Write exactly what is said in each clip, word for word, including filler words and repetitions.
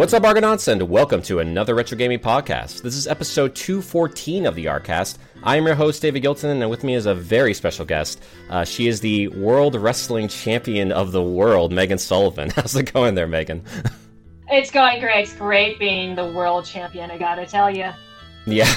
What's up, Argonauts, and welcome to another Retro Gaming Podcast. This is episode two fourteen of the Arcast. I am your host, David Gilton, and with me is a very special guest. Uh, she is the World Wrestling Champion of the World, Megan Sullivan. How's it going there, Megan? It's going great. It's great being the World Champion, I gotta tell you. Yeah.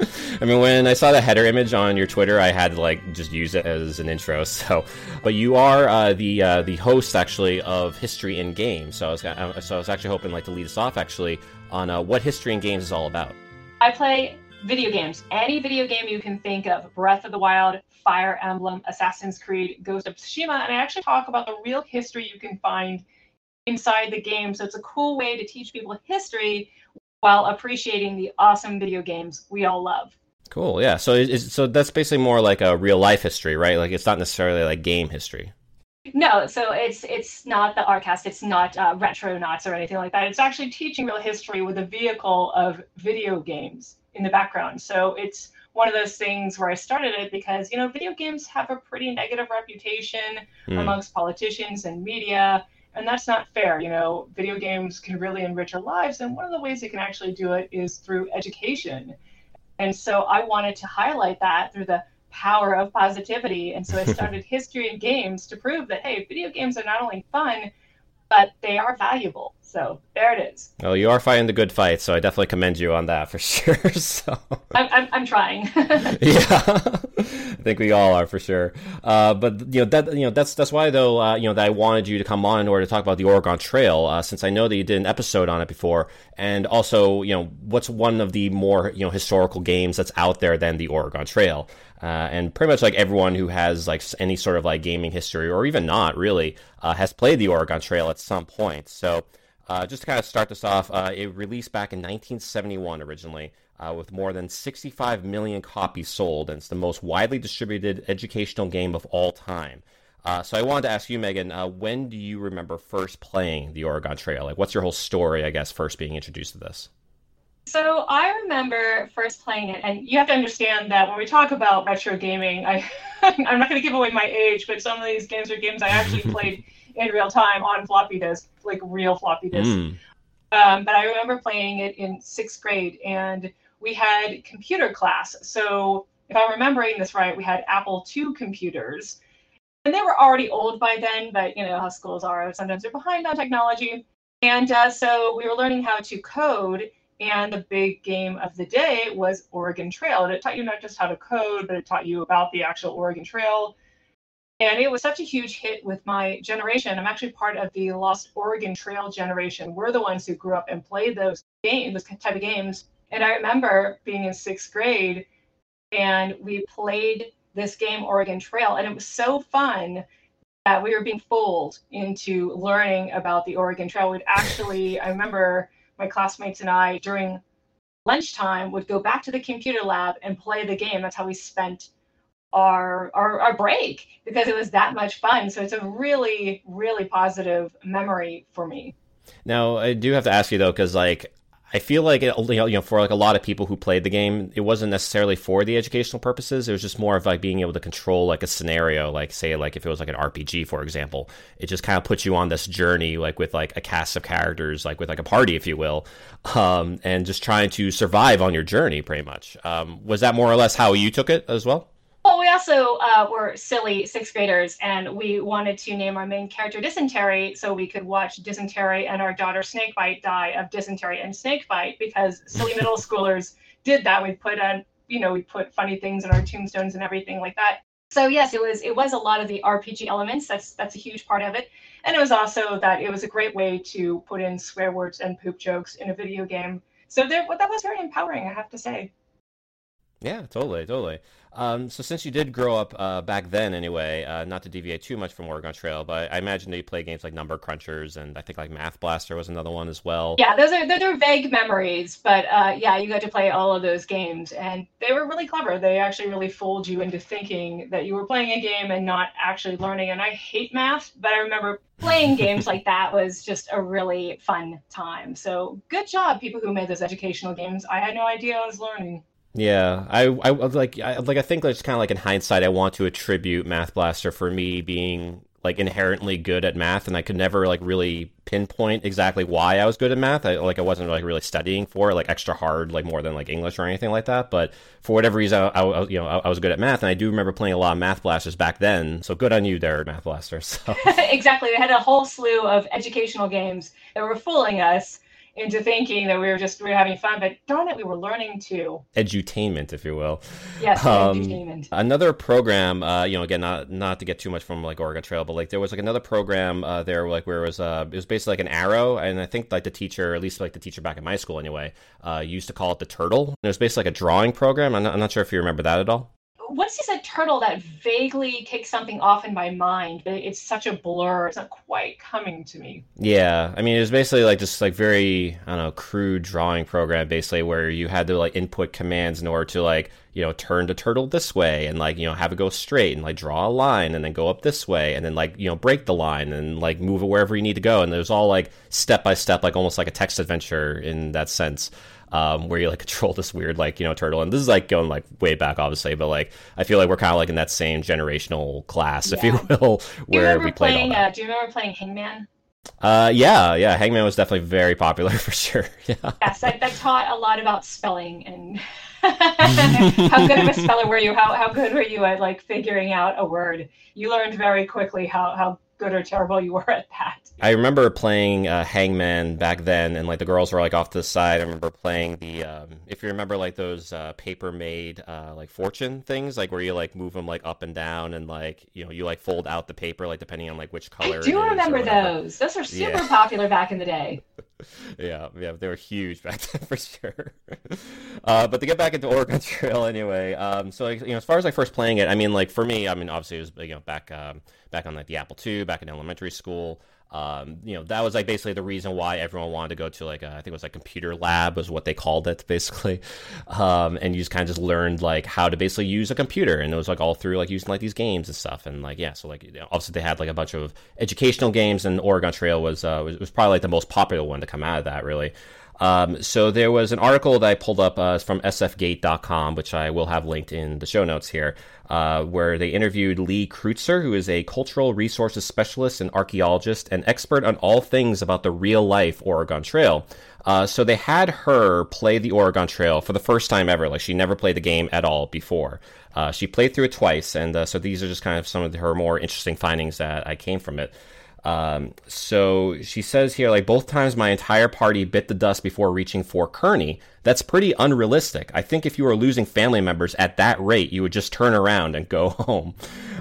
I mean, when I saw the header image on your Twitter, I had to, like, just use it as an intro, so... But you are uh, the uh, the host, actually, of History in Games, so I was, uh, so I was actually hoping, like, to lead us off, actually, on uh, what History in Games is all about. I play video games. Any video game you can think of. Breath of the Wild, Fire Emblem, Assassin's Creed, Ghost of Tsushima, and I actually talk about the real history you can find inside the game, so it's a cool way to teach people history while appreciating the awesome video games we all love. Cool, yeah. So is, so that's basically more like a real life history, right? Like it's not necessarily like game history. No, so it's it's not the Arcast, it's not uh, Retronauts or anything like that. It's actually teaching real history with a vehicle of video games in the background. So it's one of those things where I started it because, you know, video games have a pretty negative reputation mm. amongst politicians and media. And that's not fair. You know, video games can really enrich our lives. And one of the ways they can actually do it is through education. And so I wanted to highlight that through the power of positivity. And so I started History in Games to prove that, hey, video games are not only fun, but they are valuable. So there it is. Well, you are fighting the good fight, so I definitely commend you on that for sure. So I'm, I'm, I'm trying. Yeah, I think we all are for sure. Uh, but you know that you know that's that's why though uh, you know that I wanted you to come on in order to talk about the Oregon Trail, uh, since I know that you did an episode on it before, and also you know what's one of the more you know historical games that's out there than the Oregon Trail. Uh, and pretty much like everyone who has like any sort of like gaming history, or even not really, uh, has played the Oregon Trail at some point. So uh, just to kind of start this off, uh, it released back in nineteen seventy-one originally, uh, with more than sixty-five million copies sold, and it's the most widely distributed educational game of all time. Uh, so I wanted to ask you, Megan, uh, when do you remember first playing the Oregon Trail? Like, what's your whole story, I guess, first being introduced to this? So I remember first playing it, and you have to understand that when we talk about retro gaming, I, I'm not going to give away my age, but some of these games are games I actually played in real time on floppy disk, like real floppy disk. Mm. Um, but I remember playing it in sixth grade, and we had computer class. So if I'm remembering this right, we had Apple two computers, and they were already old by then, but you know how schools are. Sometimes they're behind on technology. And uh, so we were learning how to code. And the big game of the day was Oregon Trail. And it taught you not just how to code, but it taught you about the actual Oregon Trail. And it was such a huge hit with my generation. I'm actually part of the Lost Oregon Trail generation. We're the ones who grew up and played those games, those type of games. And I remember being in sixth grade, and we played this game, Oregon Trail. And it was so fun that we were being fooled into learning about the Oregon Trail. We'd actually, I remember... my classmates and I, during lunchtime, would go back to the computer lab and play the game. That's how we spent our, our our break, because it was that much fun. So it's a really, really positive memory for me. Now, I do have to ask you, though, because, like, I feel like, it, you know, for, like, a lot of people who played the game, it wasn't necessarily for the educational purposes. It was just more of, like, being able to control, like, a scenario, like, say, like, if it was, like, an R P G, for example. It just kind of puts you on this journey, like, with, like, a cast of characters, like, with, like, a party, if you will, um, and just trying to survive on your journey, pretty much. Um, was that more or less how you took it as well? Well, we also uh, were silly sixth graders, and we wanted to name our main character Dysentery so we could watch Dysentery and our daughter Snakebite die of dysentery and snakebite, because silly middle schoolers did that. We put on, you know, we put funny things in our tombstones and everything like that. So yes, it was it was a lot of the R P G elements. That's that's a huge part of it, and it was also that it was a great way to put in swear words and poop jokes in a video game. So there, that was very empowering, I have to say. Yeah, totally, totally. Um, so since you did grow up uh, back then anyway, uh, not to deviate too much from Oregon Trail, but I imagine that you play games like Number Crunchers, and I think like Math Blaster was another one as well. Yeah, those are those are vague memories, but uh, yeah, you got to play all of those games, and they were really clever. They actually really fooled you into thinking that you were playing a game and not actually learning. And I hate math, but I remember playing games like that was just a really fun time. So good job, people who made those educational games. I had no idea I was learning. Yeah, I, I like I like I think that's kind of like in hindsight, I want to attribute Math Blaster for me being like inherently good at math, and I could never like really pinpoint exactly why I was good at math. I like I wasn't like really studying for it, like extra hard, like more than like English or anything like that. But for whatever reason, I, I you know I, I was good at math, and I do remember playing a lot of Math Blasters back then. So good on you there, Math Blasters. So. Exactly, they had a whole slew of educational games that were fooling us into thinking that we were just we were having fun, but darn it, we were learning too. Edutainment, if you will. Yes, um, edutainment. Another program, uh, you know, again, not not to get too much from like Oregon Trail, but like there was like another program uh, there, like where it was uh, it was basically like an arrow, and I think like the teacher, at least like the teacher back in my school anyway, uh, used to call it the turtle. And it was basically like a drawing program. I'm not, I'm not sure if you remember that at all. Once you said turtle, that vaguely kicked something off in my mind, but it's such a blur. It's not quite coming to me. Yeah, I mean, it was basically like just like very, I don't know, crude drawing program, basically, where you had to like input commands in order to like, you know, turn the turtle this way and like, you know, have it go straight and like draw a line and then go up this way and then like, you know, break the line and like move it wherever you need to go. And it was all like step by step, like almost like a text adventure in that sense. Um, where you like control this weird like you know turtle, and this is like going like way back obviously, but like I feel like we're kind of like in that same generational class, yeah. if you will, where we played playing, all that. Uh, do you remember playing Hangman? Uh, yeah, yeah, Hangman was definitely very popular for sure. Yeah. Yes, that, that taught a lot about spelling and how good of a speller were you? How how good were you at like figuring out a word? You learned very quickly how how good or terrible you were at that. I remember playing uh, Hangman back then, and like the girls were like off to the side. I remember playing the, um, if you remember like those uh, paper-made uh, like fortune things, like where you like move them like up and down, and like you know you like fold out the paper like depending on like which color. I do remember those. Those were super yeah. popular back in the day. yeah, yeah, they were huge back then for sure. uh, but to get back into Oregon Trail anyway, um, so like, you know, as far as like first playing it, I mean, like for me, I mean, obviously it was you know back um, back on like the Apple two, back in elementary school. Um, you know, that was like basically the reason why everyone wanted to go to like a, I think it was like computer lab was what they called it basically. Um, and you just kind of just learned like how to basically use a computer, and it was like all through like using like these games and stuff. And like, yeah, so like, you know, obviously they had like a bunch of educational games, and Oregon Trail was, uh, was, was probably like the most popular one to come out of that really. Um, so there was an article that I pulled up uh, from S F gate dot com, which I will have linked in the show notes here, uh, where they interviewed Lee Kreutzer, who is a cultural resources specialist and archaeologist and expert on all things about the real-life Oregon Trail. Uh, so they had her play the Oregon Trail for the first time ever. Like, she never played the game at all before. Uh, she played through it twice, and uh, so these are just kind of some of her more interesting findings that I came from it. Um, so she says here, like, both times my entire party bit the dust before reaching Fort Kearny. That's pretty unrealistic. I think if you were losing family members at that rate, you would just turn around and go home.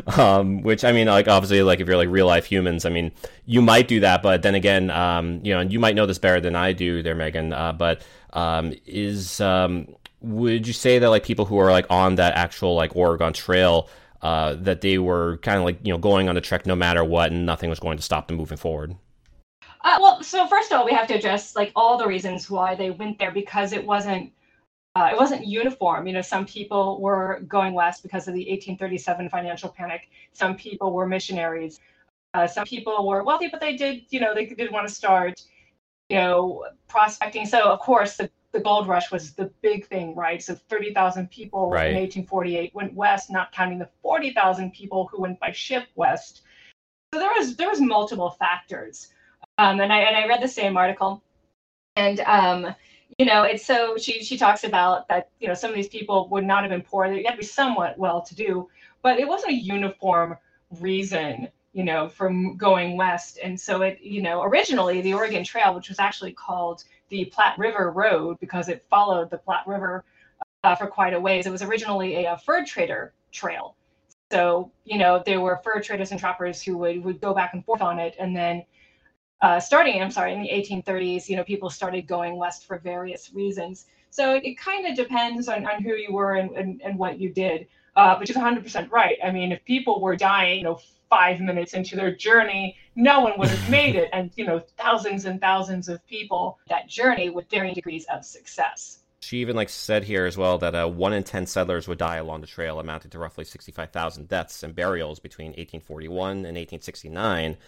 Um, which, I mean, like, obviously, like, if you're like real life humans, I mean, you might do that, but then again, um, you know, and you might know this better than I do there, Megan, uh, but, um, is, um, would you say that like people who are like on that actual like Oregon Trail, Uh, that they were kind of like, you know, going on the trek no matter what, and nothing was going to stop them moving forward? Uh, well, so first of all, we have to address like all the reasons why they went there, because it wasn't uh, it wasn't uniform. You know, some people were going west because of the eighteen thirty-seven financial panic. Some people were missionaries. Uh, some people were wealthy, but they did, you know, they did want to start, you know, prospecting. So of course, the the gold rush was the big thing, right? So thirty thousand people right. in eighteen forty-eight went west, not counting the forty thousand people who went by ship west. So there was there was multiple factors. Um, and I and I read the same article, and um, you know, it's so she she talks about that, you know, some of these people would not have been poor. They had to be somewhat well-to-do, but it wasn't a uniform reason, you know, from going west. And so it, you know, originally the Oregon Trail, which was actually called the Platte River Road because it followed the Platte River uh, for quite a ways. It was originally a, a fur trader trail. So, you know, there were fur traders and trappers who would, would go back and forth on it. And then uh, starting, I'm sorry, in the eighteen thirties, you know, people started going west for various reasons. So it, it kind of depends on, on who you were and, and, and what you did. Uh, but you're one hundred percent right. I mean, if people were dying, you know, five minutes into their journey, no one would have made it. And, you know, thousands and thousands of people, that journey with varying degrees of success. She even like said here as well that uh, one in ten settlers would die along the trail, amounting to roughly sixty-five thousand deaths and burials between eighteen forty-one and eighteen sixty-nine.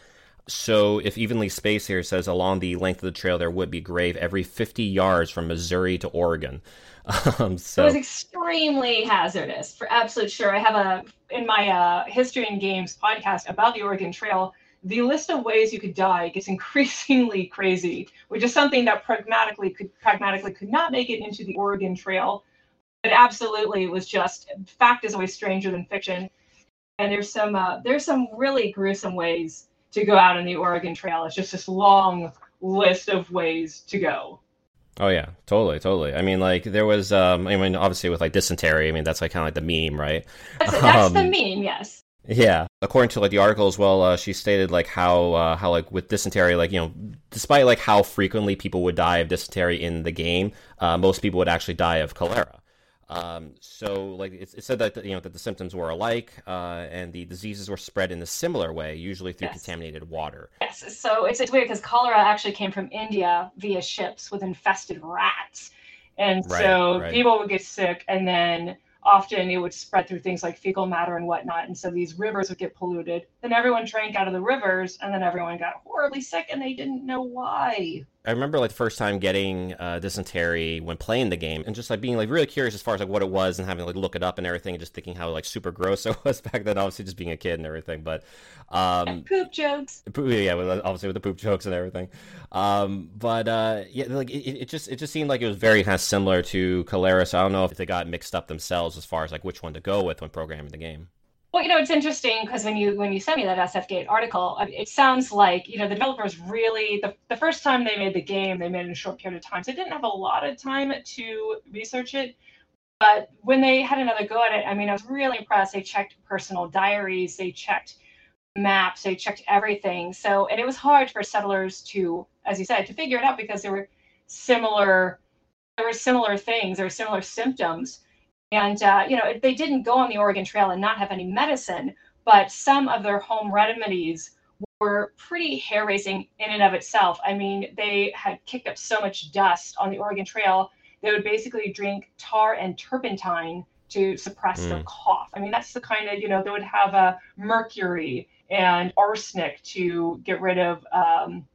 So if evenly spaced here says along the length of the trail there would be grave every fifty yards from Missouri to Oregon. Um, so it was extremely hazardous for absolute sure. I have a in my uh, History and Games podcast about the Oregon Trail. The list of ways you could die gets increasingly crazy, which is something that pragmatically could pragmatically could not make it into the Oregon Trail. But absolutely, it was just fact is always stranger than fiction. And there's some uh, there's some really gruesome ways to go out on the Oregon Trail. It's just this long list of ways to go. Oh yeah, totally, totally. I mean, like there was, um, I mean, obviously with like dysentery. I mean, that's like kind of like the meme, right? That's, that's um, the meme, yes. Yeah, according to like the article as well, uh, she stated like how uh, how like with dysentery, like you know, despite like how frequently people would die of dysentery in the game, uh, most people would actually die of cholera. Um, so like it, it said that you know that the symptoms were alike, uh, and the diseases were spread in a similar way, usually through Yes. contaminated water. Yes, so it's, it's weird because cholera actually came from India via ships with infested rats. And Right, so right. people would get sick, and then often it would spread through things like fecal matter and whatnot. And so these rivers would get polluted. Then everyone drank out of the rivers, and then everyone got horribly sick, and they didn't know why. I remember like the first time getting uh, dysentery when playing the game, and just like being like really curious as far as like what it was, and having to like look it up and everything, and just thinking how like super gross it was back then. Obviously, just being a kid and everything, but um, Poop jokes. yeah, with, obviously with the poop jokes and everything. Um, but uh, yeah, like it, it just it just seemed like it was very kind of similar to cholera. So I don't know if they got mixed up themselves as far as like which one to go with when programming the game. Well, you know, it's interesting because when you when you sent me that S F Gate article, it sounds like, you know, the developers really, the, the first time they made the game, they made it in a short period of time. So they didn't have a lot of time to research it. But when they had another go at it, I mean, I was really impressed. They checked personal diaries, they checked maps, they checked everything. So, and it was hard for settlers to, as you said, to figure it out because there were similar, there were similar things, there were similar symptoms. And, uh, you know, they didn't go on the Oregon Trail and not have any medicine, but some of their home remedies were pretty hair-raising in and of itself. I mean, they had kicked up so much dust on the Oregon Trail, they would basically drink tar and turpentine to suppress mm. their cough. I mean, that's the kind of, you know, they would have a mercury and arsenic to get rid of, um,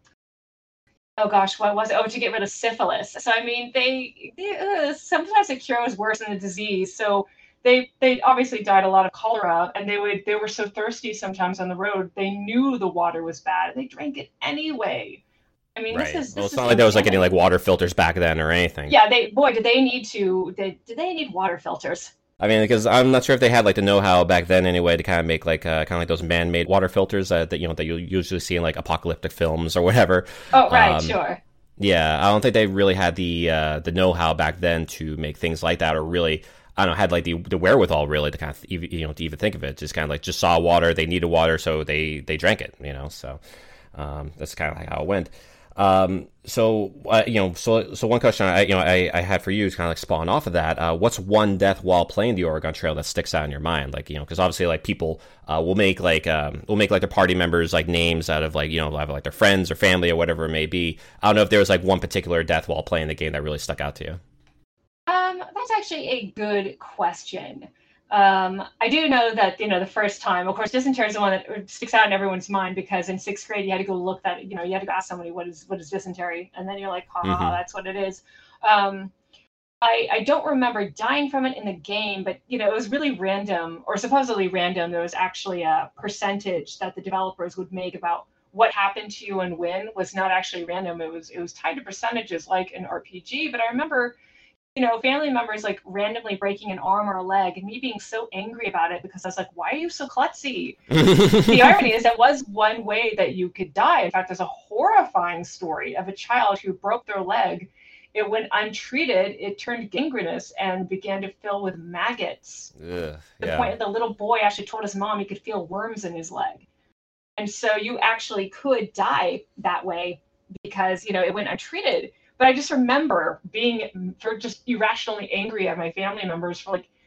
oh gosh, what was it? Oh, to get rid of syphilis. So, I mean, they, they uh, sometimes the cure was worse than the disease. So they they obviously died a lot of cholera, and they would they were so thirsty sometimes on the road. They knew the water was bad. They drank it anyway. I mean, right. this is. This well, it's is not like there was like getting like water filters back then or anything. Yeah, they boy, did they need to? Did, did they need water filters? I mean, because I'm not sure if they had like the know-how back then anyway to kind of make like uh, kind of like those man-made water filters uh, that you know that you usually see in like apocalyptic films or whatever. Oh, right, um, sure. Yeah, I don't think they really had the uh, the know-how back then to make things like that, or really, I don't know, had like the the wherewithal really to kind of even, you know to even think of it. Just kind of like just saw water, they needed water, so they they drank it. You know, so um, that's kind of like how it went. Um, so, uh, you know, so, so one question I, you know, I, I had for you is kind of like spawn off of that. Uh, what's one death while playing the Oregon Trail that sticks out in your mind? Like, you know, cause obviously like people, uh, will make like, um, will make like their party members like names out of like, you know, either like their friends or family or whatever it may be. I don't know if there was like one particular death while playing the game that really stuck out to you. Um, that's actually a good question. Um, I do know that, you know, the first time, of course, dysentery is the one that sticks out in everyone's mind because in sixth grade, you had to go look that, you know, you had to go ask somebody what is, what is dysentery? And then you're like, ha, mm-hmm. that's what it is. Um, I, I don't remember dying from it in the game, but, you know, it was really random or supposedly random. There was actually a percentage that the developers would make about what happened to you and when was not actually random. It was, it was tied to percentages like an R P G, but I remember you know, family members like randomly breaking an arm or a leg and me being so angry about it because I was like, why are you so klutzy? The irony is that was one way that you could die. In fact, there's a horrifying story of a child who broke their leg. It went untreated. It turned gangrenous and began to fill with maggots. Ugh, the yeah. point the little boy actually told his mom he could feel worms in his leg. And so you actually could die that way because, you know, it went untreated. But I just remember being for just irrationally angry at my family members for like,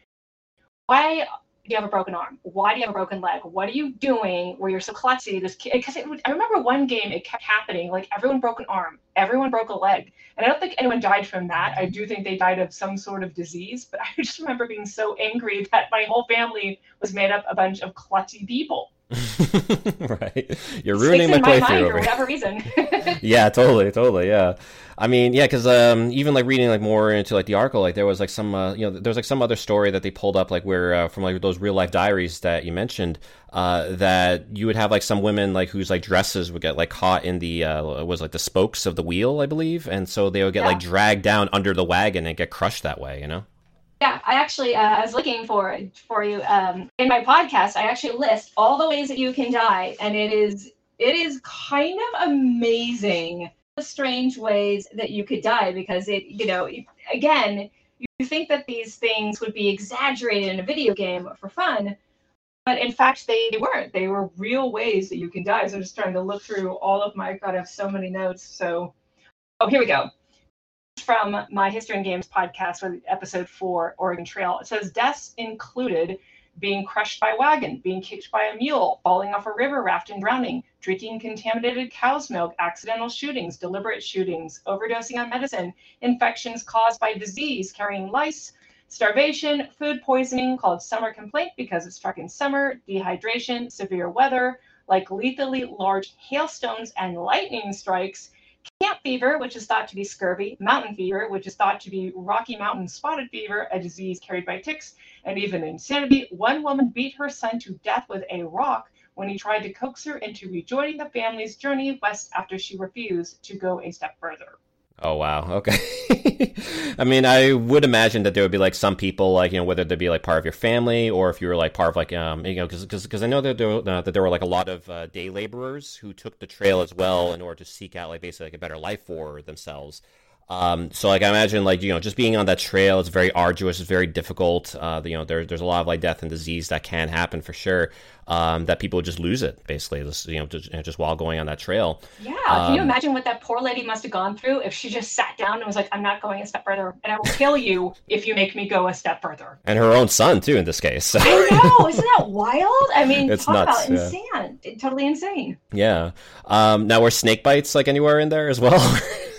why do you have a broken arm? Why do you have a broken leg? What are you doing where you're so klutzy? This kid, because it would, I remember one game it kept happening. Like everyone broke an arm, everyone broke a leg, and I don't think anyone died from that. I do think they died of some sort of disease. But I just remember being so angry that my whole family was made up a bunch of klutzy people. Right. You're It ruining sticks my in my playthrough mind for over here. whatever reason. Yeah, totally, totally, yeah. I mean, yeah, because um, even like reading like more into like the article, like there was like some, uh, you know, there's like some other story that they pulled up, like where uh, from like those real life diaries that you mentioned, uh, that you would have like some women like whose like dresses would get like caught in the uh, was like the spokes of the wheel, I believe, and so they would get like Yeah. dragged down under the wagon and get crushed that way, you know? Yeah, I actually uh, I was looking for for you um, in my podcast. I actually list all the ways that you can die, and it is it is kind of amazing the strange ways that you could die because it you know again you think that these things would be exaggerated in a video game for fun, but in fact they weren't. They were real ways that you can die. So I'm just trying to look through all of my. God, I have so many notes. So oh, here we go from my History and Games podcast with episode four, Oregon Trail. It says deaths included being crushed by a wagon, being kicked by a mule, falling off a river raft and drowning, drinking contaminated cow's milk, accidental shootings, deliberate shootings, overdosing on medicine, infections caused by disease, carrying lice, starvation, food poisoning called summer complaint because it struck in summer, dehydration, severe weather, like lethally large hailstones and lightning strikes, camp fever, which is thought to be scurvy, mountain fever, which is thought to be Rocky Mountain spotted fever, a disease carried by ticks, and even insanity. One woman beat her son to death with a rock when he tried to coax her into rejoining the family's journey west after she refused to go a step further. Oh wow. Okay. I mean, I would imagine that there would be like some people, like you know, whether they'd be like part of your family or if you were like part of like um, you know, because because I know that there uh, that there were like a lot of uh, day laborers who took the trail as well in order to seek out like basically like a better life for themselves. Um, so like I imagine like you know just being on that trail, it's very arduous, it's very difficult. Uh, you know, there, there's a lot of like death and disease that can happen for sure. Um, that people just lose it basically, just, you know, just, you know, just while going on that trail. Yeah, Um, can you imagine what that poor lady must have gone through if she just sat down and was like, I'm not going a step further, and I will kill you if you make me go a step further. and her own son too in this case. So. I know, isn't that wild? I mean, It's talk nuts, about yeah. insane, totally insane. Yeah. Um, now, were snake bites like anywhere in there as well?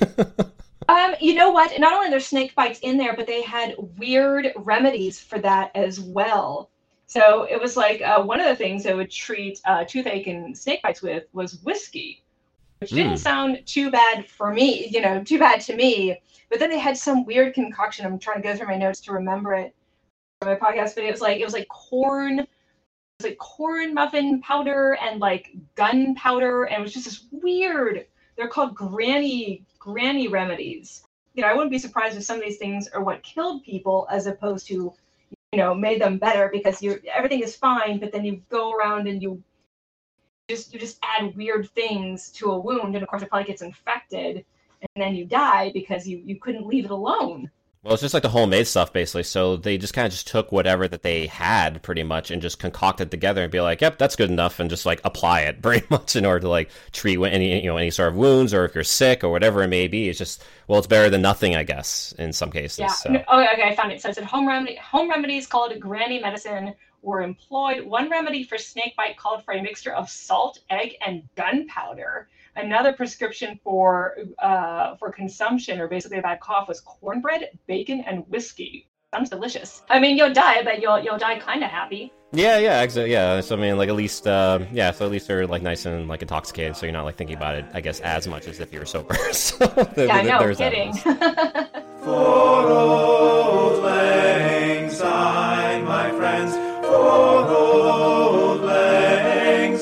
Um, you know what? Not only are there snake bites in there, but they had weird remedies for that as well. So it was like uh, one of the things they would treat uh, toothache and snake bites with was whiskey, which didn't Mm. sound too bad for me, you know, too bad to me. But then they had some weird concoction. I'm trying to go through my notes to remember it for my podcast, but it was like it was like corn, it was like corn muffin powder and like gunpowder, and it was just this weird. They're called granny granny remedies. You know, I wouldn't be surprised if some of these things are what killed people as opposed to, you know, made them better because you everything is fine, but then you go around and you just you just add weird things to a wound, and of course it probably gets infected, and then you die because you you couldn't leave it alone. Well, it's just like the homemade stuff, basically. So they just kind of just took whatever that they had, pretty much, and just concocted together and be like, "Yep, that's good enough," and just like apply it, pretty much, in order to like treat any you know any sort of wounds or if you're sick or whatever it may be. It's just well, it's better than nothing, I guess, in some cases. Yeah. So. No, oh, okay, I found it. So it said home remedy home remedies called granny medicine were employed. One remedy for snake bite called for a mixture of salt, egg, and gunpowder. Another prescription for uh, for consumption, or basically a bad cough, was cornbread, bacon, and whiskey. Sounds delicious. I mean, you'll die, but you'll you'll die kind of happy. Yeah, yeah, exactly. Yeah, so I mean, like at least, uh, yeah, so at least they're like nice and like intoxicated, so you're not like thinking about it, I guess, as much as if you were sober. So there, Yeah, there- no there's that. kidding. For old lang syne, my friends, for old lang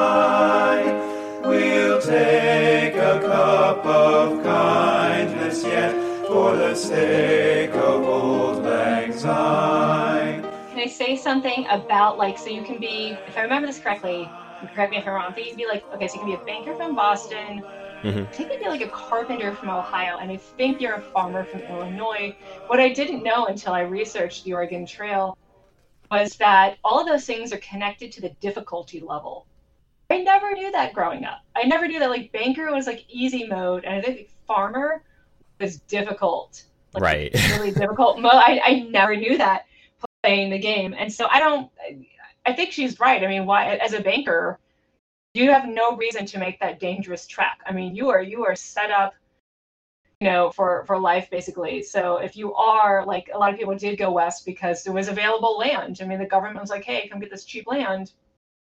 syne, we'll take a cup of kindness yet, for the sake of old lang syne. Can I say something about, like, so you can be, if I remember this correctly, you can correct me if I'm wrong, I think you can be like, okay, so you can be a banker from Boston, Mhm. I think you'd be like a carpenter from Ohio, and I think you're a farmer from Illinois. What I didn't know until I researched the Oregon Trail was that all of those things are connected to the difficulty level. I never knew that growing up. I never knew that, like, banker was like easy mode, and I think farmer was difficult. Like, Right. really difficult mode. I, I never knew that playing the game. And so I don't, I think she's right. I mean, why, as a banker, you have no reason to make that dangerous trek. I mean, you are, you are set up, you know, for, for life basically. So if you are, like, a lot of people did go west because there was available land. I mean, the government was like, hey, come get this cheap land.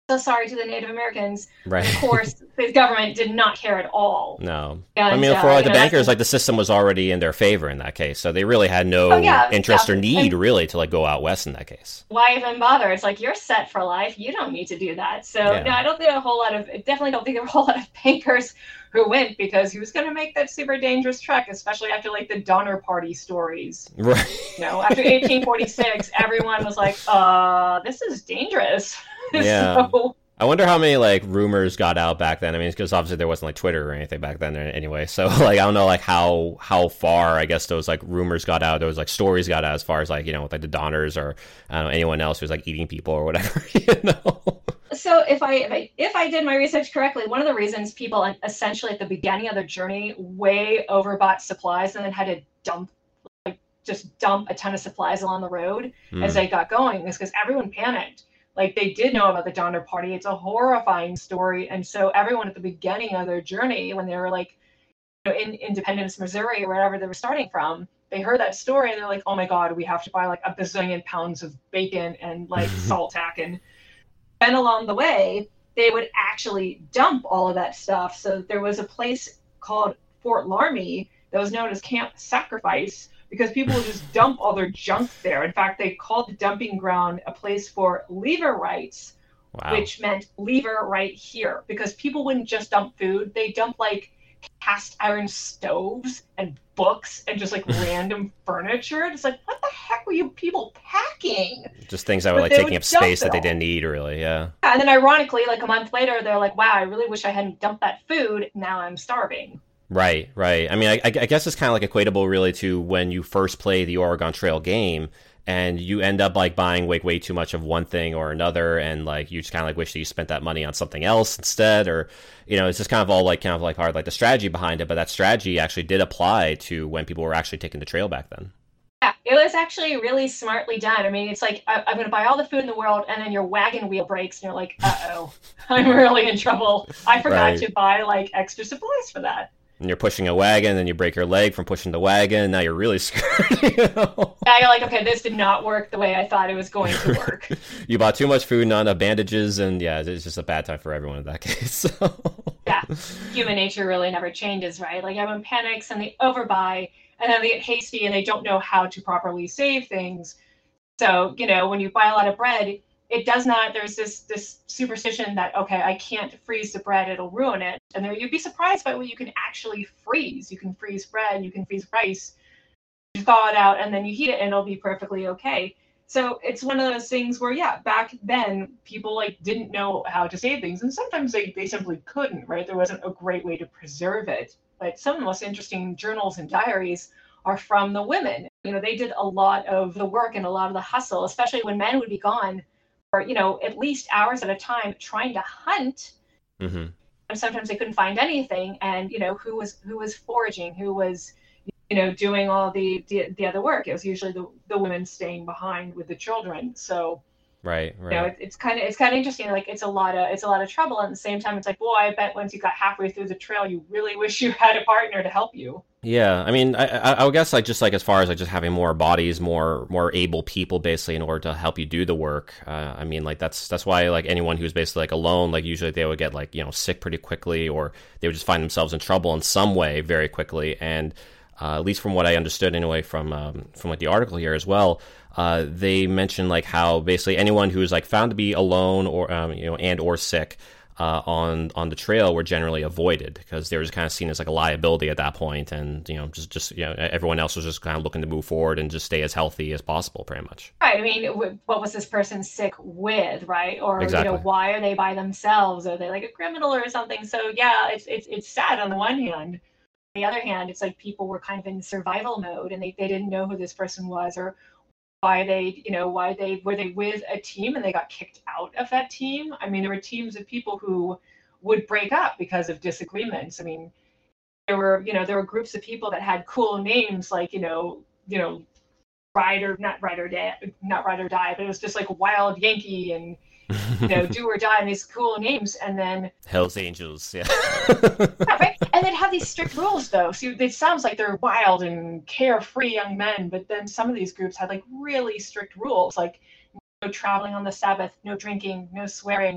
so sorry to the Native Americans. Right. Of course, the government did not care at all. No. And, I mean, for uh, like the you know, bankers, like the system was already in their favor in that case. So they really had no Oh, yeah, interest yeah. or need And really to like go out west in that case. why even bother? It's like, you're set for life. You don't need to do that. So Yeah. no, I don't think a whole lot of, definitely don't think there were a whole lot of bankers who went because he was going to make that super dangerous trek, especially after like the Donner Party stories. Right. You know, after eighteen forty-six, everyone was like, uh, this is dangerous. Yeah. So, I wonder how many like rumors got out back then. I mean, because obviously there wasn't like Twitter or anything back then anyway. So like I don't know like how how far I guess those like rumors got out. Those like stories got out as far as like you know with like the Donners or I don't know anyone else who's like eating people or whatever. You know. so if I, if I if I did my research correctly, one of the reasons people essentially at the beginning of their journey way overbought supplies and then had to dump like just dump a ton of supplies along the road Mm. as they got going is because everyone panicked. Like they did know about the Donner Party. It's a horrifying story. And so everyone at the beginning of their journey, when they were like, you know, in Independence, Missouri, or wherever they were starting from, they heard that story and they're like, oh my God, we have to buy like a bazillion pounds of bacon and like salt tack. And then along the way, they would actually dump all of that stuff. So there was a place called Fort Laramie that was known as Camp Sacrifice, because people would just dump all their junk there. In fact, they called the dumping ground a place for Leaverites, Wow. which meant lever right here, because people wouldn't just dump food. They dump like cast iron stoves and books and just like random furniture. It's like, what the heck were you people packing? Just things that were But like they taking would up dump space it that they all. didn't need really. Yeah. And then ironically, like a month later, they're like, wow, I really wish I hadn't dumped that food. Now I'm starving. Right, right. I mean, I, I guess it's kind of like equatable really to when you first play the Oregon Trail game and you end up like buying way, way too much of one thing or another. And like, you just kind of like wish that you spent that money on something else instead, or, you know, it's just kind of all like kind of like part of like the strategy behind it. But that strategy actually did apply to when people were actually taking the trail back then. Yeah, it was actually really smartly done. I mean, it's like, I, I'm going to buy all the food in the world, and then your wagon wheel breaks, and you're like, uh-oh, I'm really in trouble. I forgot Right. to buy, like, extra supplies for that. And you're pushing a wagon, then you break your leg from pushing the wagon, and now you're really screwed. You know? Yeah, you're like, okay, this did not work the way I thought it was going to work. You bought too much food, not enough bandages, and yeah, it's just a bad time for everyone in that case. So. Yeah, human nature really never changes, right? Like, everyone panics, and they overbuy, and then they get hasty, and they don't know how to properly save things. So, you know, when you buy a lot of bread, it does not, there's this this superstition that, okay, I can't freeze the bread, it'll ruin it. And there, you'd be surprised by what you can actually freeze. You can freeze bread, you can freeze rice, you thaw it out, and then you heat it, and it'll be perfectly okay. So it's one of those things where, yeah, back then, people like didn't know how to save things, and sometimes they, they simply couldn't, right? There wasn't a great way to preserve it. But some of the most interesting journals and diaries are from the women. You know, they did a lot of the work and a lot of the hustle, especially when men would be gone for, you know, at least hours at a time trying to hunt. Mm-hmm. And sometimes they couldn't find anything. And, you know, who was who was foraging, who was, you know, doing all the, the, the other work. It was usually the, the women staying behind with the children. So, Right, right. you know, it, it's kind of it's kind of interesting. Like, it's a lot of it's a lot of trouble. And at the same time, it's like, boy, I bet once you got halfway through the trail, you really wish you had a partner to help you. Yeah, I mean, I, I, I would guess like just like as far as like just having more bodies, more more able people basically in order to help you do the work. Uh, I mean, like that's that's why like anyone who's basically like alone, like usually they would get like you know sick pretty quickly, or they would just find themselves in trouble in some way very quickly. And uh, at least from what I understood anyway from um, from like the article here as well, uh, they mentioned like how basically anyone who is like found to be alone or um, you know and or sick. Uh, on on the trail were generally avoided because they were just kind of seen as like a liability at that point, and you know just just you know everyone else was just kind of looking to move forward and just stay as healthy as possible, pretty much. Right. I mean, what was this person sick with, right? Or Exactly. you know, why are they by themselves? Are they like a criminal or something? So yeah, it's it's it's sad on the one hand. On the other hand, it's like people were kind of in survival mode, and they, they didn't know who this person was, or why they, you know, why they, were they with a team and they got kicked out of that team? I mean, there were teams of people who would break up because of disagreements. I mean, there were, you know, there were groups of people that had cool names like, you know, you know, Ride or, not Ride or Die, not Ride or Die, but it was just like Wild Yankee and, you know, Do or Die, and these cool names. And then Hell's Angels, yeah. yeah, right? And they'd have these strict rules, though. So it sounds like they're wild and carefree young men, but then some of these groups had like really strict rules, like no traveling on the Sabbath, no drinking, no swearing,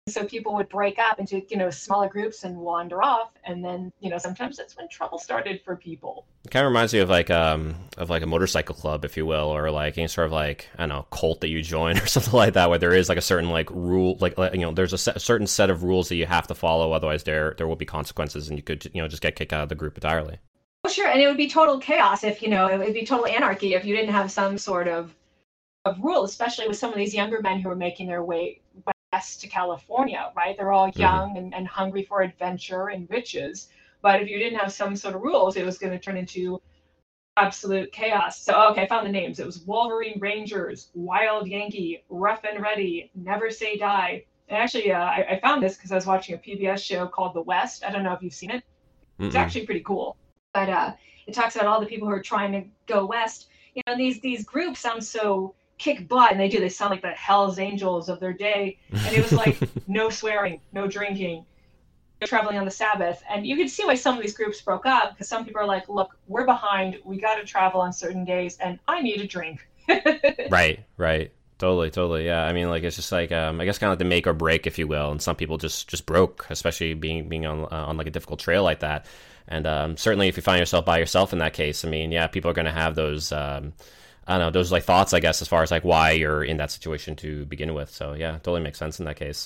So people would break up into, you know, smaller groups and wander off. And then, you know, sometimes that's when trouble started for people. It kind of reminds me of like um of like a motorcycle club, if you will, or like any sort of like, I don't know, cult that you join or something like that, where there is like a certain like rule, like, like you know, there's a, set, a certain set of rules that you have to follow, otherwise there there will be consequences, and you could, you know, just get kicked out of the group entirely. Oh, sure, and it would be total chaos if, you know, it would be total anarchy if you didn't have some sort of of rule, especially with some of these younger men who are making their way west to California, right? They're all young mm-hmm. and, and hungry for adventure and riches. But if you didn't have some sort of rules, it was going to turn into absolute chaos. So, okay, I found the names. It was Wolverine Rangers, Wild Yankee, Rough and Ready, Never Say Die. And actually, uh, I, I found this because I was watching a P B S show called The West. I don't know if you've seen it. Mm-mm. It's actually pretty cool. But uh, it talks about all the people who are trying to go west. You know, these these groups sound so kick butt, and they do. They sound like the Hell's Angels of their day. And it was like no swearing, no drinking, no traveling on the Sabbath. And you could see why some of these groups broke up, because some people are like, look, we're behind. We got to travel on certain days, and I need a drink. Right, right. Totally, totally. Yeah, I mean, like, it's just like, um, I guess kind of like the make or break, if you will. And some people just, just broke, especially being being on, uh, on like a difficult trail like that. And um, certainly if you find yourself by yourself in that case, I mean, yeah, people are going to have those... Um, I don't know, those like thoughts, I guess, as far as like why you're in that situation to begin with. So yeah, totally makes sense in that case.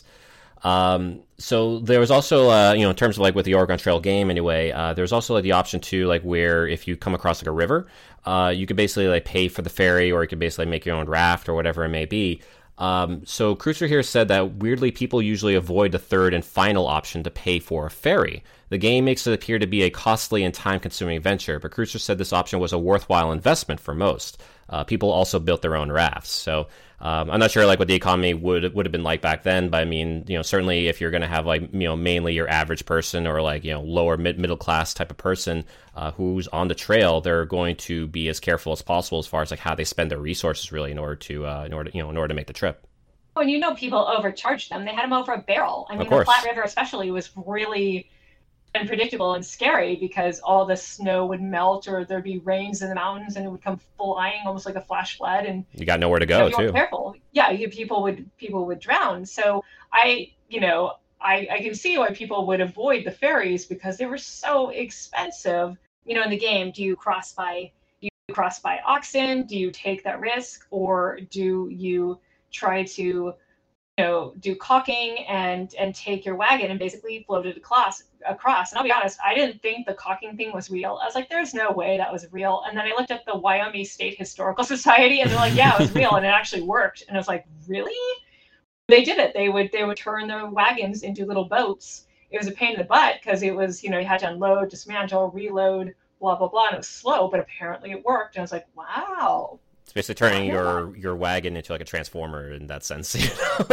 Um, so there was also, uh, you know, in terms of like with the Oregon Trail game anyway, uh, there's also like the option too, like where if you come across like a river, uh, you could basically like pay for the ferry, or you could basically make your own raft or whatever it may be. Um, so Cruiser here said that weirdly people usually avoid the third and final option to pay for a ferry. The game makes it appear to be a costly and time-consuming venture, but Cruiser said this option was a worthwhile investment for most. Uh, people also built their own rafts. So um, I'm not sure like what the economy would would have been like back then, but I mean, you know, certainly if you're going to have like, you know, mainly your average person or like, you know, lower mid middle class type of person uh, who's on the trail, they're going to be as careful as possible as far as like how they spend their resources really in order to uh, in order you know in order to make the trip. Well, you know, people overcharged them. They had them over a barrel. I mean, the Platte River especially was really unpredictable and scary because all the snow would melt, or there'd be rains in the mountains and it would come flying almost like a flash flood, and you got nowhere to go. You know, if you too weren't careful, yeah, you, people would people would drown. So I you know I, I can see why people would avoid the ferries because they were so expensive. You know, in the game, do you cross by do you cross by oxen? Do you take that risk, or do you try to you know, do caulking and and take your wagon and basically float it across across. And I'll be honest, I didn't think the caulking thing was real. I was like, there's no way that was real. And then I looked up the Wyoming State Historical Society, and they're like, yeah, it was real, and it actually worked. And I was like, really? They did it. They would they would turn their wagons into little boats. It was a pain in the butt because it was, you know, you had to unload, dismantle, reload, blah blah blah, and it was slow. But apparently it worked. And I was like, wow. It's basically turning your, your wagon into like a transformer in that sense. You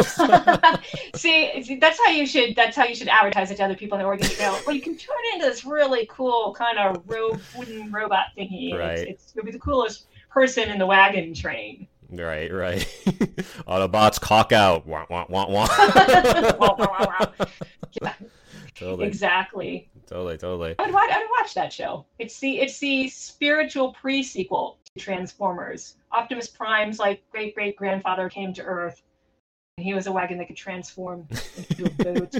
know? see, see, that's how you should that's how you should advertise it to other people in the Oregon Trail. Well, you can turn it into this really cool kind of ro- wooden robot thingy. Right. It's, it's you'll be the coolest person in the wagon train. Right, right. Autobots, cock out. Wah, wah, wah, wah. wah, wah, wah, wah. Yeah. Totally. Exactly. Totally, totally. I would watch. I would watch that show. It's the it's the spiritual pre-sequel to Transformers. Optimus Prime's like great great grandfather came to Earth, and he was a wagon that could transform into a boat.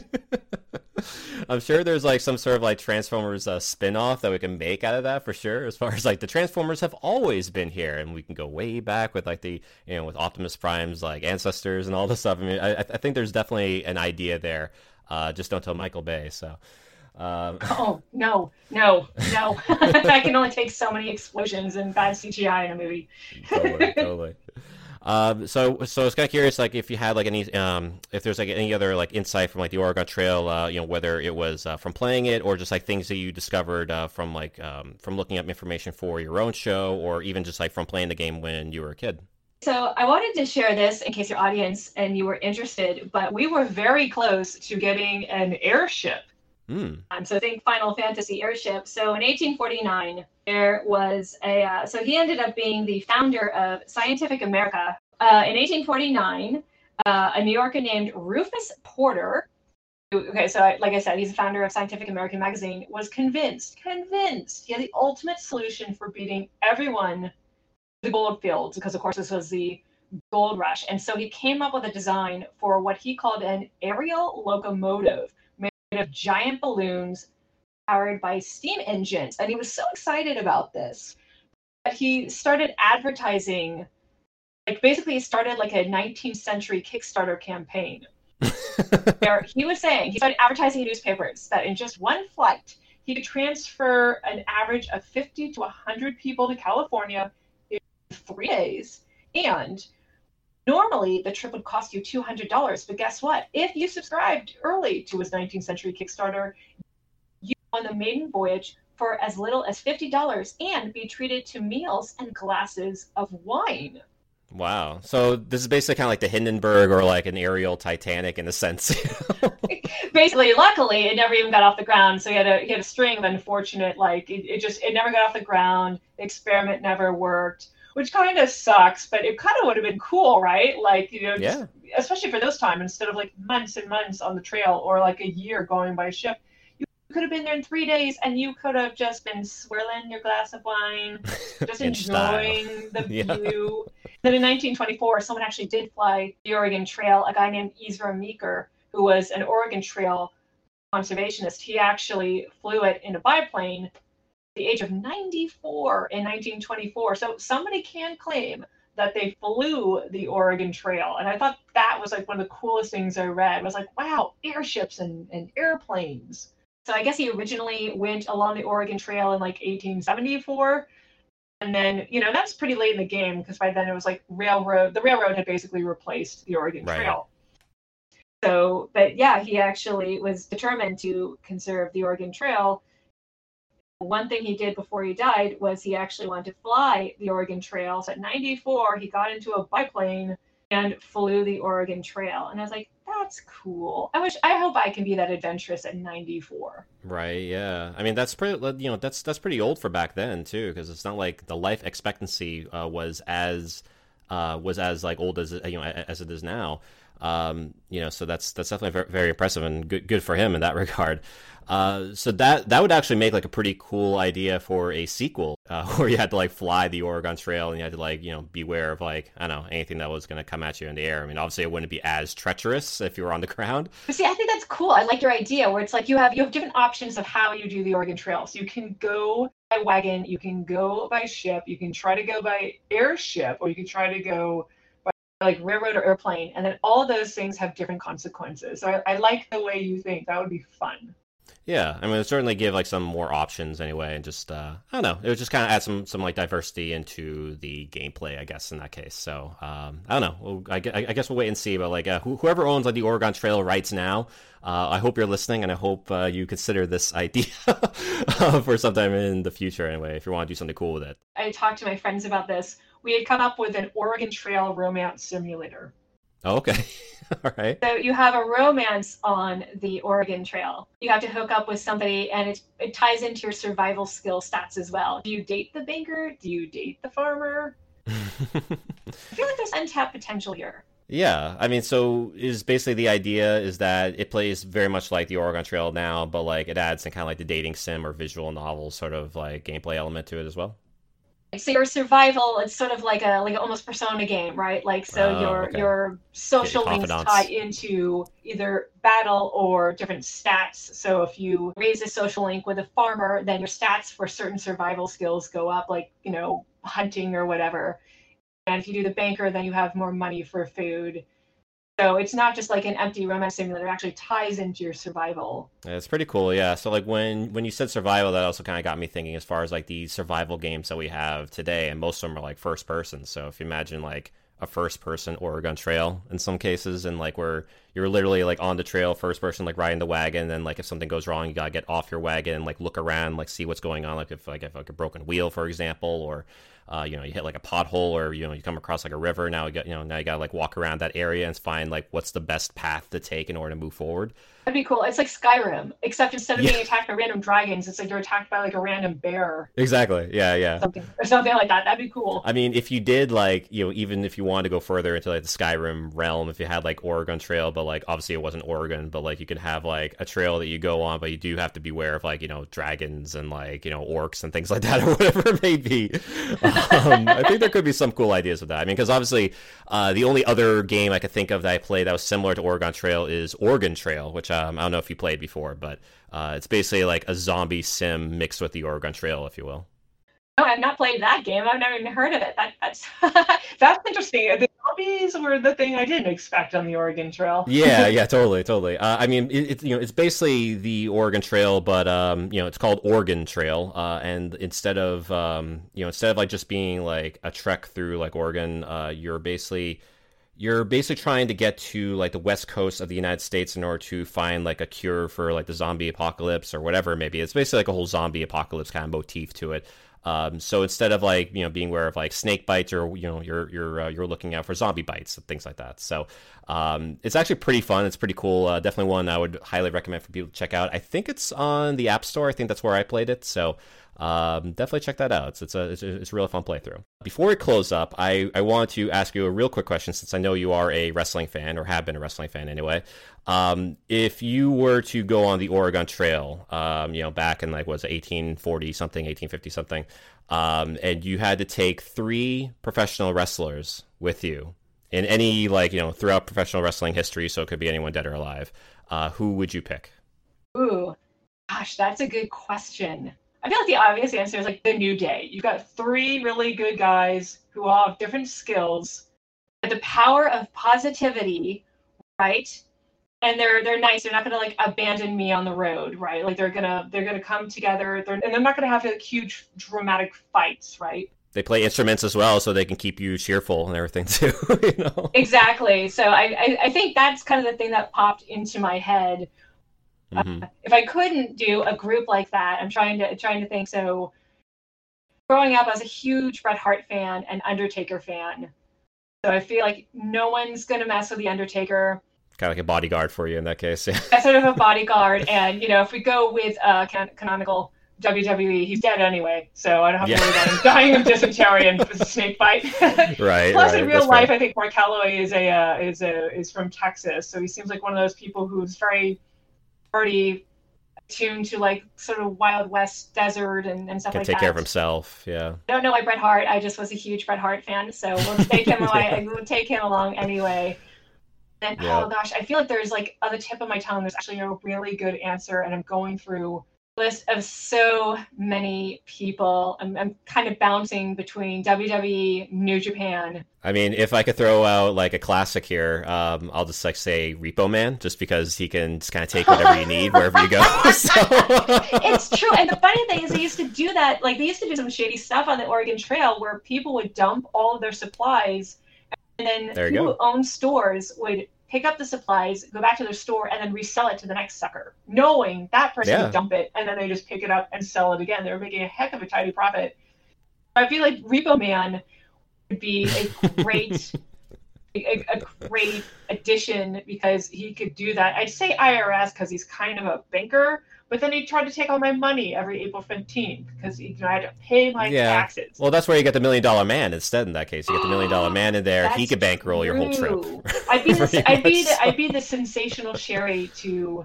I'm sure there's like some sort of like Transformers uh, spin-off that we can make out of that for sure. As far as like the Transformers have always been here, and we can go way back with like the you know with Optimus Prime's like ancestors and all this stuff. I mean, I, I think there's definitely an idea there. Uh, just don't tell Michael Bay. So. Um, oh no, no, no! I can only take so many explosions and bad C G I in a movie. Totally, totally. Um, so, so I was kind of curious, like, if you had like any, um, if there's like any other like insight from like the Oregon Trail, uh, you know, whether it was uh, from playing it or just like things that you discovered uh, from like um, from looking up information for your own show, or even just like from playing the game when you were a kid. So I wanted to share this in case your audience and you were interested, but we were very close to getting an airship. Mm. Um, so think Final Fantasy airship. So in eighteen forty-nine, there was a, uh, so he ended up being the founder of Scientific America. Uh, in eighteen forty-nine, uh, a New Yorker named Rufus Porter, who, okay, so I, like I said, he's the founder of Scientific American magazine, was convinced, convinced he had the ultimate solution for beating everyone to the gold fields, because of course this was the gold rush. And so he came up with a design for what he called an aerial locomotive made of giant balloons powered by steam engines. And he was so excited about this that he started advertising, like basically he started like a nineteenth century Kickstarter campaign. Where he was saying, he started advertising in newspapers that in just one flight, he could transfer an average of fifty to one hundred people to California in three days. And normally the trip would cost you two hundred dollars. But guess what? If you subscribed early to his nineteenth century Kickstarter, you on the maiden voyage for as little as fifty dollars and be treated to meals and glasses of wine. Wow. So this is basically kind of like the Hindenburg or like an aerial Titanic in a sense. Basically, luckily, it never even got off the ground. So he had a he had a string of unfortunate, like it, it just it never got off the ground. The experiment never worked, which kind of sucks. But it kind of would have been cool, right? Like you know, just, yeah. Especially for those time, instead of like months and months on the trail or like a year going by ship. You could have been there in three days and you could have just been swirling your glass of wine, just enjoying the yeah. view. Then in nineteen twenty-four, someone actually did fly the Oregon Trail, a guy named Ezra Meeker, who was an Oregon Trail conservationist. He actually flew it in a biplane at the age of ninety-four in nineteen twenty-four. So somebody can claim that they flew the Oregon Trail. And I thought that was like one of the coolest things I read. It was like, wow, airships and, and airplanes. So I guess he originally went along the Oregon Trail in like eighteen seventy-four. And then, you know, that's pretty late in the game because by then it was like railroad. The railroad had basically replaced the Oregon right. Trail. So, but yeah, he actually was determined to conserve the Oregon Trail. One thing he did before he died was he actually wanted to fly the Oregon Trail. So at ninety-four, he got into a biplane and flew the Oregon Trail. And I was like, that's cool. I wish, I hope I can be that adventurous at ninety-four. Right, yeah. I mean, that's pretty, you know, that's that's pretty old for back then, too, because it's not like the life expectancy uh, was as, uh, was as, like, old as, you know, as it is now. Um, you know, so that's that's definitely very, very impressive and good good for him in that regard. Uh, so that that would actually make like a pretty cool idea for a sequel, uh, where you had to like fly the Oregon Trail and you had to like you know beware of like I don't know anything that was going to come at you in the air. I mean, obviously it wouldn't be as treacherous if you were on the ground. But see, I think that's cool. I like your idea where it's like you have you have different options of how you do the Oregon Trail. So you can go by wagon, you can go by ship, you can try to go by airship, or you can try to go like railroad or airplane, and then all of those things have different consequences. So I, I like the way you think. That would be fun. Yeah, I mean, it would certainly give like some more options anyway, and just uh, I don't know, it would just kind of add some some like diversity into the gameplay, I guess, in that case. So um, I don't know. Well, I, I guess we'll wait and see. But like uh, wh- whoever owns like the Oregon Trail rights now, uh, I hope you're listening, and I hope uh, you consider this idea for sometime in the future. Anyway, if you want to do something cool with it. I talked to my friends about this. We had come up with an Oregon Trail romance simulator. Oh, okay. All right. So you have a romance on the Oregon Trail. You have to hook up with somebody, and it, it ties into your survival skill stats as well. Do you date the banker? Do you date the farmer? I feel like there's untapped potential here. Yeah, I mean, so is basically the idea is that it plays very much like the Oregon Trail now, but like it adds some kind of like the dating sim or visual novel sort of like gameplay element to it as well. So your survival, it's sort of like a like almost Persona game, right? Like so oh, your okay. your social links tie into either battle or different stats. So if you raise a social link with a farmer, then your stats for certain survival skills go up, like, you know, hunting or whatever. And if you do the banker, then you have more money for food. So it's not just like an empty romance simulator. It actually ties into your survival. Yeah, it's pretty cool, yeah. So like when when you said survival, that also kind of got me thinking as far as like the survival games that we have today, and most of them are like first person. So if you imagine like a first person Oregon Trail in some cases, and like where you're literally like on the trail, first person, like riding the wagon, and then like if something goes wrong, you gotta get off your wagon and like look around, like see what's going on, like if like if like a broken wheel, for example, or Uh, you know, you hit like a pothole, or you know, you come across like a river. Now you got, you know, now you got to like walk around that area and find like what's the best path to take in order to move forward. That'd be cool. It's like Skyrim, except instead of Yeah. being attacked by random dragons, it's like you're attacked by like a random bear, Exactly. Yeah, yeah. something or something like that. That'd be cool. I mean, if you did like, you know, even if you wanted to go further into like the Skyrim realm, if you had like Oregon Trail, but like obviously it wasn't Oregon, but like you could have like a trail that you go on, but you do have to beware of like, you know, dragons and like, you know, orcs and things like that or whatever it may be. Um, I think there could be some cool ideas with that. I mean, because obviously uh, the only other game I could think of that I played that was similar to Oregon Trail is Oregon Trail, which um, I don't know if you played before, but uh, it's basically like a zombie sim mixed with the Oregon Trail, if you will. No, I've not played that game. I've never even heard of it. That, that's that's interesting. The zombies were the thing I didn't expect on the Oregon Trail. Yeah, yeah, totally, totally. Uh, I mean, it, it's you know, it's basically the Oregon Trail, but um, you know, it's called Oregon Trail, uh, and instead of um, you know, instead of like just being like a trek through like Oregon, uh, you're basically you're basically trying to get to like the west coast of the United States in order to find like a cure for like the zombie apocalypse or whatever it may be. It's basically like a whole zombie apocalypse kind of motif to it. Um, so instead of like, you know, being aware of like snake bites, or, you know, you're, you're, uh, you're looking out for zombie bites and things like that. So, um, it's actually pretty fun. It's pretty cool. Uh, definitely one I would highly recommend for people to check out. I think it's on the App Store. I think that's where I played it. So, um, definitely check that out. It's, it's a, it's a, it's a really fun playthrough. Before we close up, I, I want to ask you a real quick question, since I know you are a wrestling fan, or have been a wrestling fan anyway. Um, if you were to go on the Oregon Trail, um, you know, back in like, what was it, eighteen forty something, eighteen fifty something, um, and you had to take three professional wrestlers with you in any, like, you know, throughout professional wrestling history, so it could be anyone dead or alive, uh, who would you pick? Ooh, gosh, that's a good question. I feel like the obvious answer is like the New Day. You've got three really good guys who all have different skills, but the power of positivity, right? And they're they're nice. They're not gonna like abandon me on the road, right? Like they're gonna they're gonna come together. They're, and they're not gonna have like huge dramatic fights, right? They play instruments as well, so they can keep you cheerful and everything too. You know? Exactly. So I, I I think that's kind of the thing that popped into my head. Mm-hmm. Uh, if I couldn't do a group like that, I'm trying to trying to think. So growing up, I was a huge Bret Hart fan and Undertaker fan. So I feel like no one's gonna mess with the Undertaker. Kind of like a bodyguard for you in that case. Yeah. That's sort of a bodyguard, and you know, if we go with uh, can- canonical W W E, he's dead anyway, so I don't have to Yeah. worry about him dying of dysentery and a snake bite. Right. Plus, right. in real That's life, fair. I think Mark Calloway is a uh, is a is from Texas, so he seems like one of those people who's very already attuned to like sort of Wild West desert and, and stuff Can like take that. care of himself. Yeah. I don't know why Bret Hart. I just was a huge Bret Hart fan, so we'll take him away. We'll take him along anyway. And Yeah. oh gosh, I feel like there's like on the tip of my tongue, there's actually a really good answer, and I'm going through a list of so many people. I'm, I'm kind of bouncing between W W E, New Japan. I mean, if I could throw out like a classic here, um, I'll just like say Repo Man, just because he can just kind of take whatever you need wherever you go. So... It's true, and the funny thing is, they used to do that. Like they used to do some shady stuff on the Oregon Trail where people would dump all of their supplies, and then There you people go. who own stores would pick up the supplies, go back to their store, and then resell it to the next sucker, knowing that person Yeah. would dump it, and then they just pick it up and sell it again. They were making a heck of a tidy profit. I feel like Repo Man would be a great, a, a great addition because he could do that. I'd say I R S because he's kind of a banker, but then he tried to take all my money every April fifteenth because you know, I had to pay my Yeah. taxes. Well, that's where you get the Million Dollar Man instead. In that case, you get the Million Dollar Man in there. He That's could bankroll your whole true. trip. I'd be the, Pretty I'd be much the, so. I'd be the sensational Sherry to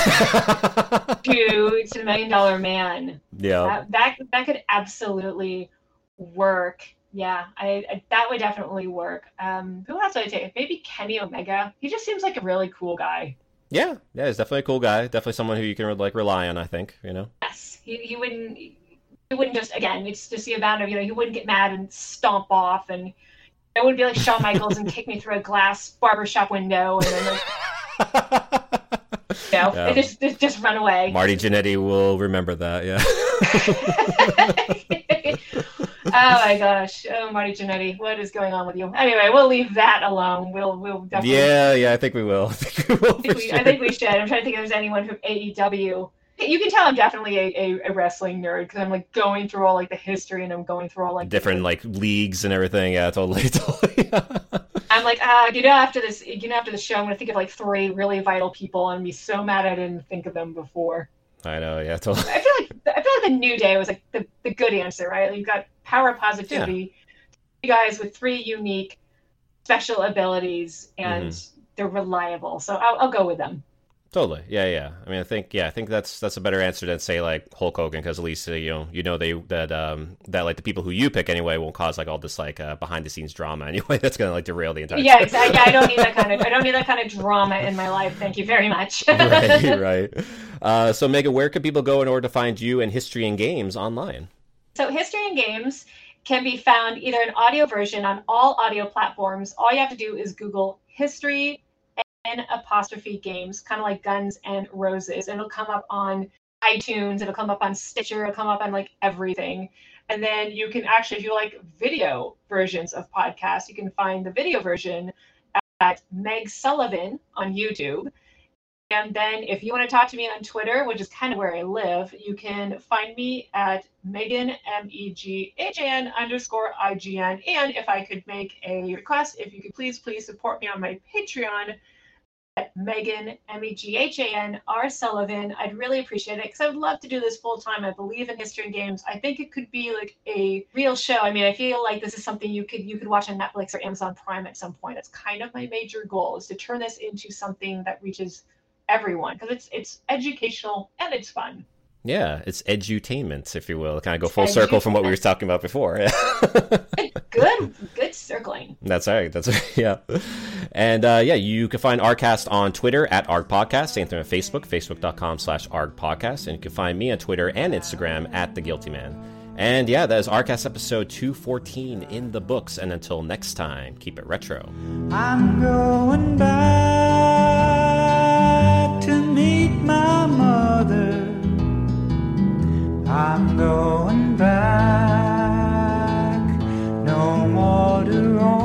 to to the Million Dollar Man. Yeah. That, that that could absolutely work. Yeah, I, I that would definitely work. Um, who else would I take? Maybe Kenny Omega. He just seems like a really cool guy. Yeah. Yeah. He's definitely a cool guy. Definitely someone who you can like rely on. I think. You know. Yes, he he wouldn't he wouldn't just again it's just the amount of you know he wouldn't get mad and stomp off, and it wouldn't be like Shawn Michaels and kick me through a glass barbershop window and then like you know Yeah. just, just just run away. Marty Jannetty will remember that. Yeah. Oh my gosh. Oh, Marty Jannetty, what is going on with you? Anyway, we'll leave that alone. We'll we'll definitely. Yeah. Yeah. I think we will. I think we will. I think for we, sure. I think we should. I'm trying to think if there's anyone from A E W. You can tell I'm definitely a, a, a wrestling nerd because I'm like going through all like the history and I'm going through all like Different like leagues and everything. Yeah. Totally. Totally. I'm like, ah, you know, after this, you know, after the show, I'm gonna think of like three really vital people and be so mad I didn't think of them before. I know, yeah, totally. I feel like I feel like the New Day was like the, the good answer, right? Like, you've got power, positivity, yeah. You guys with three unique special abilities, and mm-hmm. they're reliable. So I'll, I'll go with them. Totally. Yeah, yeah. I mean, I think, yeah, I think that's that's a better answer than say like Hulk Hogan, because at least uh, you know, you know they that um that like the people who you pick anyway won't cause like all this like uh, behind the scenes drama anyway. That's gonna like derail the entire. Yeah, exactly. Yeah, I don't need that kind of I don't need that kind of drama in my life. Thank you very much. Right, right. Uh, so Megan, where can people go in order to find you and History and Games online? So History and Games can be found either an audio version on all audio platforms. All you have to do is Google History and apostrophe games, kind of like Guns and Roses. It'll come up on iTunes, it'll come up on Stitcher, it'll come up on like everything. And then you can actually, if you like video versions of podcasts, you can find the video version at Meg Sullivan on YouTube. And then if you want to talk to me on Twitter, which is kind of where I live, you can find me at Megan, M E G H A N underscore I G N. And if I could make a request, if you could please, please support me on my Patreon at Megan, M E G H A N R Sullivan. I'd really appreciate it, because I would love to do this full time. I believe in History and Games. I think it could be like a real show. I mean, I feel like this is something you could you could watch on Netflix or Amazon Prime at some point. That's kind of my major goal, is to turn this into something that reaches everyone, because it's it's educational and it's fun. Yeah, it's edutainment, if you will. Kind of go full Edu- circle from what we were talking about before. good, good circling. That's right. That's right. Yeah. And uh, yeah, you can find ArgCast on Twitter at ArgPodcast. Same thing on Facebook, facebook.com slash ArgPodcast. And you can find me on Twitter and Instagram at The Guilty Man. And yeah, that is ArgCast episode two fourteen in the books. And until next time, keep it retro. I'm going back to meet my mother. I'm going back, no more to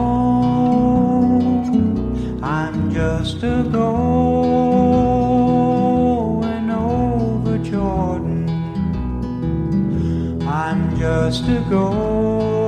roam. I'm just a going over Jordan. I'm just a going